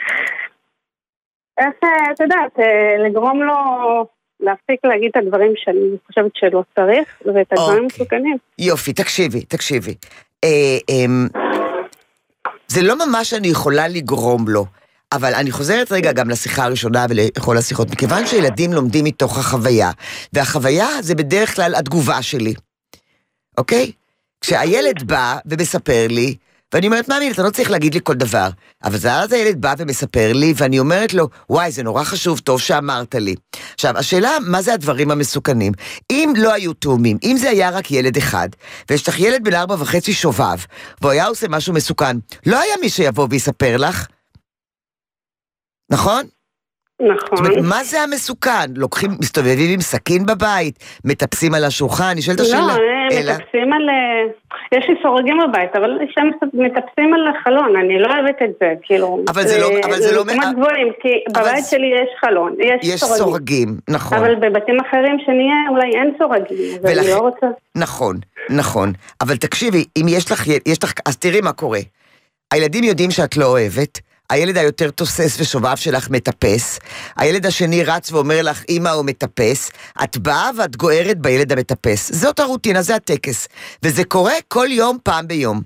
את יודעת, לגרום לו... להפסיק להגיד את הדברים שאני חושבת שלא צריך, ואת הדברים מסוכנים. יופי, תקשיבי. זה לא ממש אני יכולה לגרום לו, אבל אני חוזרת רגע גם לשיחה הראשונה ולכל השיחות, מכיוון שילדים לומדים מתוך החוויה, והחוויה זה בדרך כלל התגובה שלי, אוקיי? כשהילד בא ומספר לי, ואני אומרת, מאמי, אתה לא צריך להגיד לי כל דבר, אבל אז הילד בא ומספר לי, ואני אומרת לו, וואי, זה נורא חשוב, טוב שאמרת לי. עכשיו, השאלה, מה זה הדברים המסוכנים? אם לא היו תאומים, אם זה היה רק ילד אחד, ויש לך ילד בן 4.5 שובב, והוא היה עושה משהו מסוכן, לא היה מי שיבוא ויספר לך, נכון? נכון. זאת אומרת, מה זה המסוכן? לוקחים, מסתובבים עם סכין בבית, מטפסים על השולחן, אני שואלת השאלה. לא, מטפסים על... יש לי סורגים בבית, אבל שם מטפסים על החלון, אני לא אוהבת את זה, כאילו... אבל זה לא... כמעט גבוהים, כי בבית שלי יש חלון, יש סורגים, נכון. אבל בבתים אחרים שנהיה, אולי אין סורגים, אז אני לא רוצה... נכון. אבל תקשיבי, אם יש לך... אז תראי מה קורה. הילדים יודעים שאת לא אוהבת, הילד היותר תוסס ושובב שלך מטפס, הילד השני רץ ואומר לך, אמא הוא מטפס, את באה ואת גוערת בילד המטפס. זאת הרוטינה, זה הטקס. וזה קורה כל יום, פעם ביום.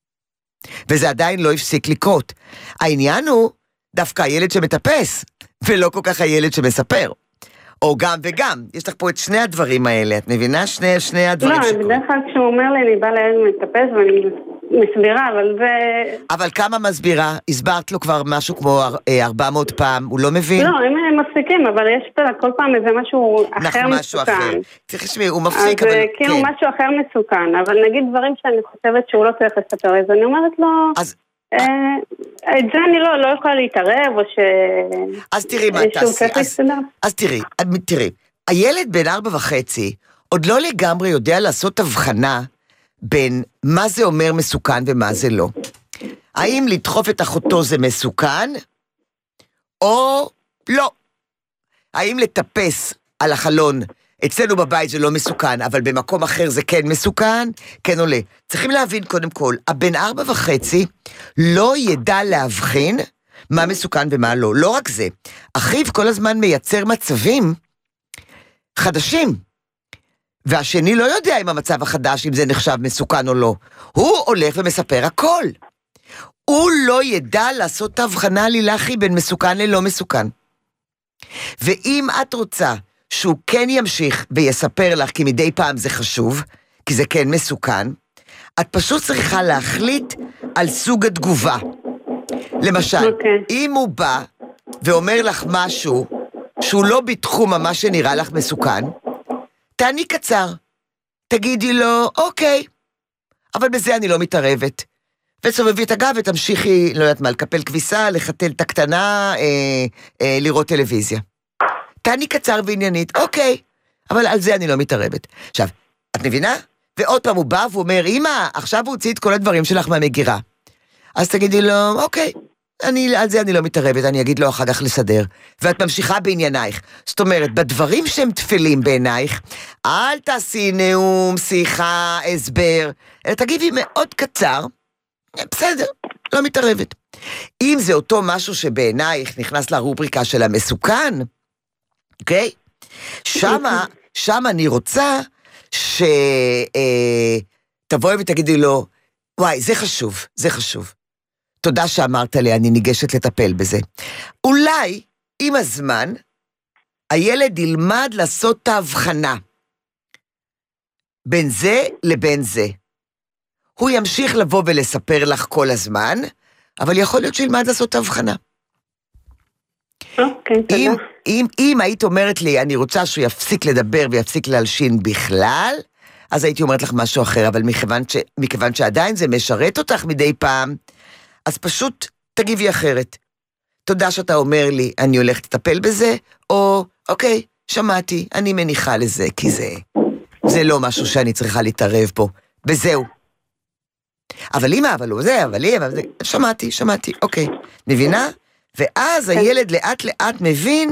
וזה עדיין לא הפסיק לקרות. העניין הוא דווקא הילד שמטפס, ולא כל כך הילד שמספר. או גם וגם. יש לך פה את שני הדברים האלה, את מבינה? שני הדברים שקורים. לא, בדרך כלל כשהוא אומר לי, אני באה לילד מטפס ואני מסבירה, אבל זה... אבל כמה מסבירה? הסברת לו כבר משהו כמו 400 פעם, הוא לא מבין? לא, הם מפסיקים, אבל יש כל פעם איזה משהו אחר מסוכן. צריך לשמי, הוא מפסיק, אבל... אז כאילו משהו אחר מסוכן, אבל נגיד דברים שאני חושבת שהוא לא צריך לספר, אז אני אומרת לו... את זה אני לא יכולה להתערב, או ש... אז תראי מה תעשי. אז תראי, הילד בן 4.5 עוד לא לגמרי יודע לעשות הבחנה בין מה זה אומר מסוכן ומה זה לא. האם לדחוף את אחותו זה מסוכן, או לא? האם לטפס על החלון אצלנו בבית זה לא מסוכן, אבל במקום אחר זה כן מסוכן, כן עולה. צריכים להבין קודם כל, הבן 4.5 לא ידע להבחין מה מסוכן ומה לא. לא רק זה, אחיו כל הזמן מייצר מצבים חדשים, והשני לא יודע אם המצב החדש, אם זה נחשב מסוכן או לא. הוא הולך ומספר הכל. הוא לא ידע לעשות הבחנה לילכי בין מסוכן ללא מסוכן. ואם את רוצה שהוא כן ימשיך ויספר לך, כי מדי פעם זה חשוב, כי זה כן מסוכן, את פשוט צריכה להחליט על סוג התגובה. למשל, אם הוא בא ואומר לך משהו שהוא לא בתחום מה שנראה לך מסוכן, תעני קצר, תגידי לו, אוקיי, אבל בזה אני לא מתערבת. וסובבי את הגב ותמשיכי, לא יודעת מה, לקפל כביסה, לחתל את הקטנה, לראות טלוויזיה. תעני קצר ועניינית, אוקיי, אבל על זה אני לא מתערבת. עכשיו, את מבינה? ועוד פעם הוא בא והוא אומר, אמא, עכשיו הוא הוציא את כל הדברים שלך מהמגירה. אז תגידי לו, אוקיי, על זה אני לא מתערבת, אני אגיד לו אחר כך לסדר. ואת ממשיכה בעניינייך. זאת אומרת, בדברים שהם תפלים בעינייך, אל תעשי נאום, שיחה, הסבר, אלא תגידי מאוד קצר, בסדר, לא מתערבת. אם זה אותו משהו שבעינייך נכנס לרובריקה של המסוכן, אוקיי? שם אני רוצה שתבואי ותגידי לו, וואי, זה חשוב. תודה שאמרת לי, אני ניגשת לטפל בזה. אולי, עם הזמן, הילד ילמד לעשות את ההבחנה בין זה לבין זה. הוא ימשיך לבוא ולספר לך כל הזמן, אבל יכול להיות שילמד לעשות את ההבחנה. אוקיי, תודה. אם היית אומרת לי, אני רוצה שהוא יפסיק לדבר ויפסיק להלשין בכלל, אז הייתי אומרת לך משהו אחר, אבל מכיוון שעדיין זה משרת אותך מדי פעם, אז פשוט תגיבי אחרת. תודה שאתה אומר לי, אני הולכת לטפל בזה, או, אוקיי, שמעתי, אני מניחה לזה, כי זה לא משהו שאני צריכה להתערב פה, וזהו. אבל אמא, אבל הוא זה, אבל שמעתי, אוקיי. מבינה? ואז הילד לאט לאט מבין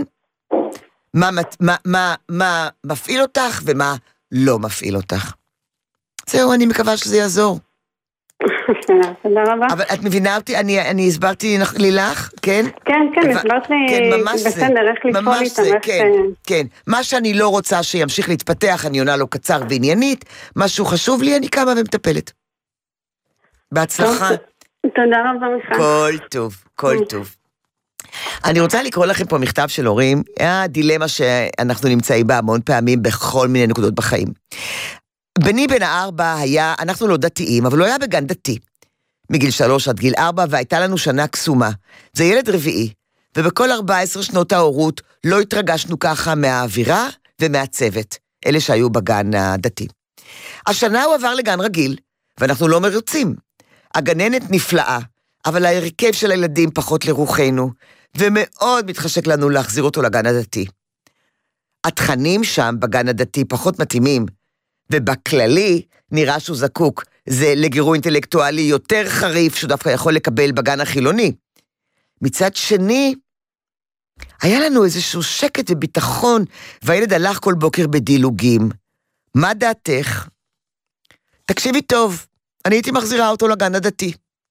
מה מפעיל אותך ומה לא מפעיל אותך. זהו, אני מקווה שזה יעזור. תודה רבה. אבל את מבינה אותי? אני הסברתי לילך, כן? כן, הסברת לי בסדר, איך לפעול איתם. כן. מה שאני לא רוצה שימשיך להתפתח, אני עונה לו קצר ועניינית, משהו חשוב לי, אני קמה ומטפלת. בהצלחה. תודה רבה, מיכל. כל טוב. אני רוצה לקרוא לכם פה מכתב של הורים, הדילמה שאנחנו נמצאים בה המון פעמים בכל מיני נקודות בחיים. בני בן 4 היה, אנחנו לא דתיים, אבל הוא היה בגן דתי, מגיל 3 עד גיל 4, והייתה לנו שנה קסומה. זה ילד רביעי, ובכל 14 שנות ההורות לא התרגשנו ככה מהאווירה ומהצוות, אלה שהיו בגן הדתי. השנה הוא עבר לגן רגיל, ואנחנו לא מרוצים. הגננת נפלאה, אבל ההרכב של הילדים פחות לרוחנו, ומאוד מתחשק לנו להחזיר אותו לגן הדתי. התכנים שם בגן הדתי פחות מתאימים, ובכללי נראה שהוא זקוק, זה לגירוי אינטלקטואלי יותר חריף, שהוא דווקא יכול לקבל בגן החילוני. מצד שני, היה לנו איזשהו שקט וביטחון, והילד הלך כל בוקר בדילוגים. מה דעתך? תקשיבי טוב, אני הייתי מחזירה אותו לגן הדתי.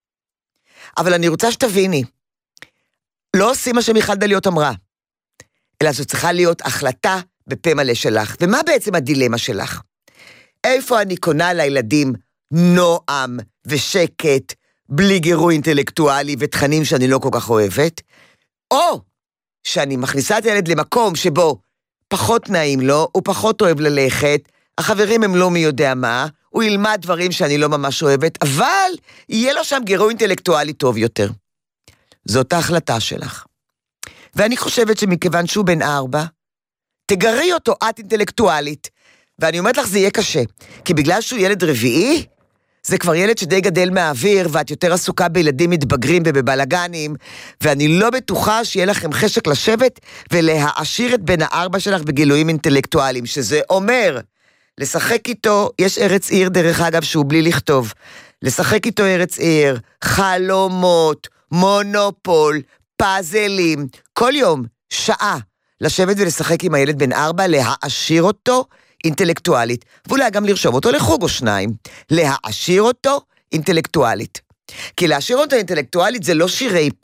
אבל אני רוצה שתביני, לא עושים מה שמיכל דליות אמרה, אלא זו צריכה להיות החלטה בפה מלא שלך. ומה בעצם הדילמה שלך? איפה אני קונה לילדים נועם ושקט, בלי גירוי אינטלקטואלי ותכנים שאני לא כל כך אוהבת, או שאני מכניסה את הילד למקום שבו פחות נעים לו, הוא פחות אוהב ללכת, החברים הם לא מי יודע מה, הוא ילמד דברים שאני לא ממש אוהבת, אבל יהיה לו שם גירוי אינטלקטואלי טוב יותר. זאת ההחלטה שלך. ואני חושבת שמכיוון שהוא בן 4, תגרי אותו את אינטלקטואלית, ואני אומרת לך זה יהיה קשה, כי בגלל שהוא ילד רביעי, זה כבר ילד שדי גדל מהאוויר, ואת יותר עסוקה בילדים מתבגרים ובבלגנים, ואני לא בטוחה שיהיה לכם חשק לשבת, ולהעשיר את בן 4 שלך בגילויים אינטלקטואליים, שזה אומר, לשחק איתו, יש ארץ עיר דרך אגב שהוא בלי לכתוב, לשחק איתו ארץ עיר, חלומות, מונופול, פאזלים, כל יום, שעה, לשבת ולשחק עם הילד בן 4, להעשיר אותו אינטלקטואלית, ואולי גם לרשום אותו לחוג או שניים, להעשיר אותו אינטלקטואלית. כי להעשיר אותו אינטלקטואלית זה לא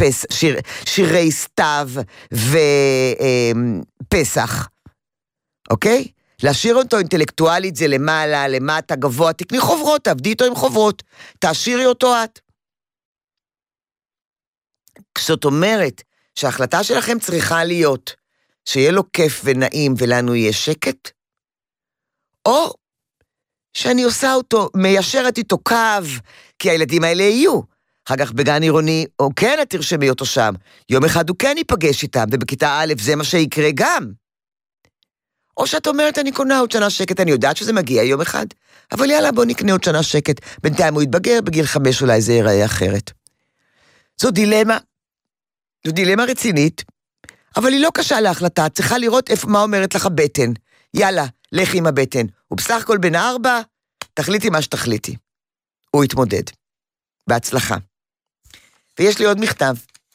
שירי סתיו ופסח, אוקיי? להשאיר אותו אינטלקטואלית זה למעלה, למטה, גבוה, תקני חוברות, תעבדי איתו עם חוברות, תעשירי אותו את. זאת אומרת שההחלטה שלכם צריכה להיות שיהיה לו כיף ונעים ולנו יהיה שקט, או שאני עושה אותו, מיישרת איתו קו, כי הילדים האלה יהיו. אחר כך בגן עירוני, או כן את תרשמי אותו שם, יום אחד הוא כן ייפגש איתם, ובכיתה א' זה מה שיקרה גם. או שאת אומרת, אני קונה עוד שנה שקט, אני יודעת שזה מגיע יום אחד, אבל יאללה, בוא נקנה עוד שנה שקט, בינתיים הוא יתבגר, בגיל 5 אולי זה ייראה אחרת. זו דילמה רצינית, אבל היא לא קשה להחלטה, צריכה לראות מה אומרת לך בטן. יאללה, לך עם הבטן. הוא בסך הכל בן 4, תחליטי מה שתחליטי. הוא יתמודד. בהצלחה. ויש לי עוד מכתב.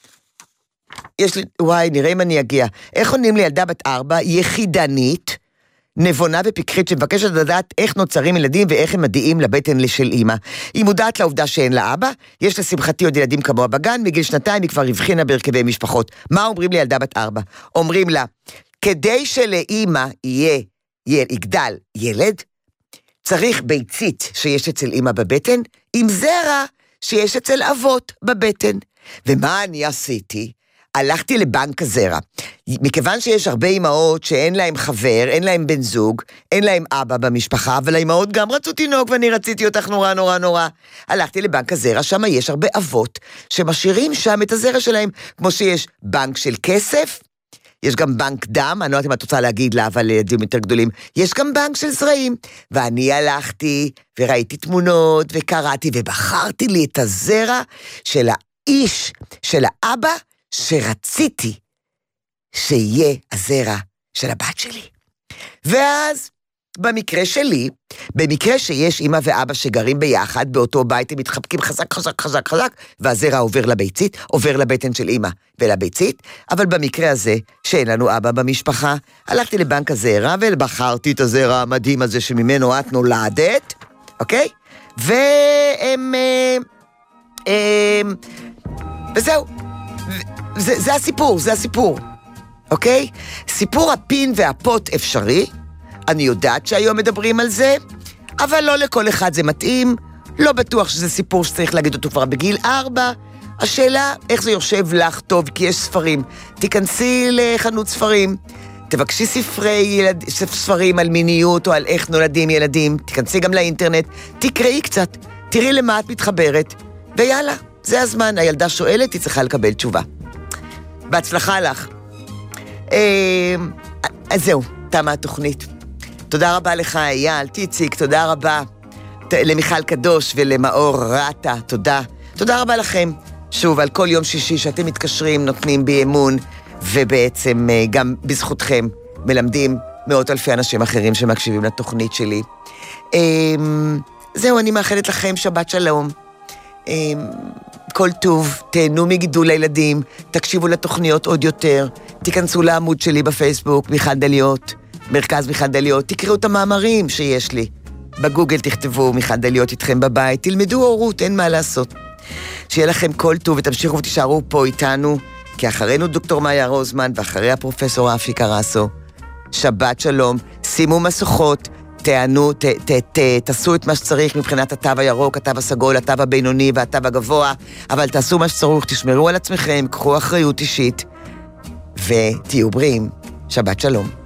וואי, נראה אם אני אגיע. איך עונים לי ילדה בת 4, יחידנית, נבונה ופיקחית, שמבקשת לדעת איך נוצרים ילדים ואיך הם מגיעים לבטן של אמא. היא מודעת לעובדה שאין לה אבא, יש לשמחתי עוד ילדים כמוה בגן, מגיל 2 היא כבר הבחינה בהרכבי משפחות. מה אומרים לי ילדה בת 4? אומרים לה, כדי שלאמא יגדל ילד, צריך ביצית שיש אצל אמא בבטן, עם זרע שיש אצל אבות בבטן. ומה אני עשיתי? הלכתי לבנק הזרע. מכיוון שיש הרבה אמהות שאין להם חבר, אין להם בן זוג, אין להם אבא במשפחה, אבל האמהות גם רצו תינוק ואני רציתי אותך נורא נורא נורא. הלכתי לבנק הזרע, שם יש הרבה אבות שמשאירים שם את הזרע שלהם, כמו שיש בנק של כסף, יש גם בנק דם, אני לא יודעת אם את רוצה להגיד לה, אבל ילדים יותר גדולים, יש גם בנק של זרעים, ואני הלכתי וראיתי תמונות וקראתי ובחרתי לי את הזרע של האיש, של האבא, שרציתי שיהיה הזרע של הבת שלי. ואז במקרה שלי, במקרה שיש אמא ואבא שגרים ביחד, באותו בית הם מתחבקים חזק חזק חזק חזק, והזרע עובר לביצית, עובר לבטן של אמא ולביצית, אבל במקרה הזה שאין לנו אבא במשפחה, הלכתי לבנק הזרע ובחרתי את הזרע המדהים הזה שממנו את נולדת, אוקיי? וזהו. זה הסיפור, אוקיי? סיפור הפין והפוט אפשרי, אני יודעת שהיום מדברים על זה, אבל לא לכל אחד זה מתאים, לא בטוח שזה סיפור שצריך להגיד אותו כבר בגיל 4, השאלה איך זה יושב לך טוב, כי יש ספרים. תיכנסי לחנות ספרים, תבקשי ספרים על מיניות או על איך נולדים ילדים, תיכנסי גם לאינטרנט, תקראי קצת, תראי למה את מתחברת, ויאללה, זה הזמן, הילדה שואלת, היא צריכה לקבל תשובה. בהצלחה לך. אז זהו, תמה התוכנית. תודה רבה לך, אייל, תיציק, תודה רבה למיכל קדוש ולמאור רטה, תודה. תודה רבה לכם, שוב, על כל יום שישי שאתם מתקשרים, נותנים בי אמון, ובעצם גם בזכותכם מלמדים מאות אלפי אנשים אחרים שמקשיבים לתוכנית שלי. זהו, אני מאחלת לכם שבת שלום. כל טוב, תהנו מגידול הילדים, תקשיבו לתוכניות עוד יותר, תיכנסו לעמוד שלי בפייסבוק, מיכל דליות, מרכז מיכל דליות, תקראו את המאמרים שיש לי. בגוגל תכתבו מיכל דליות איתכם בבית, תלמדו הורות, אין מה לעשות. שיהיה לכם כל טוב ותמשיכו ותישארו פה איתנו, כי אחרינו דוקטור מאיה רוזמן ואחרי הפרופסור אפי קרסו. שבת שלום, שימו מסכות, תענו, תעשו את מה שצריך מבחינת התו הירוק, התו הסגול, התו הבינוני והתו הגבוה, אבל תעשו מה שצריך, תשמרו על עצמכם, קחו אחריות אישית, ותהיו בריאים. שבת שלום.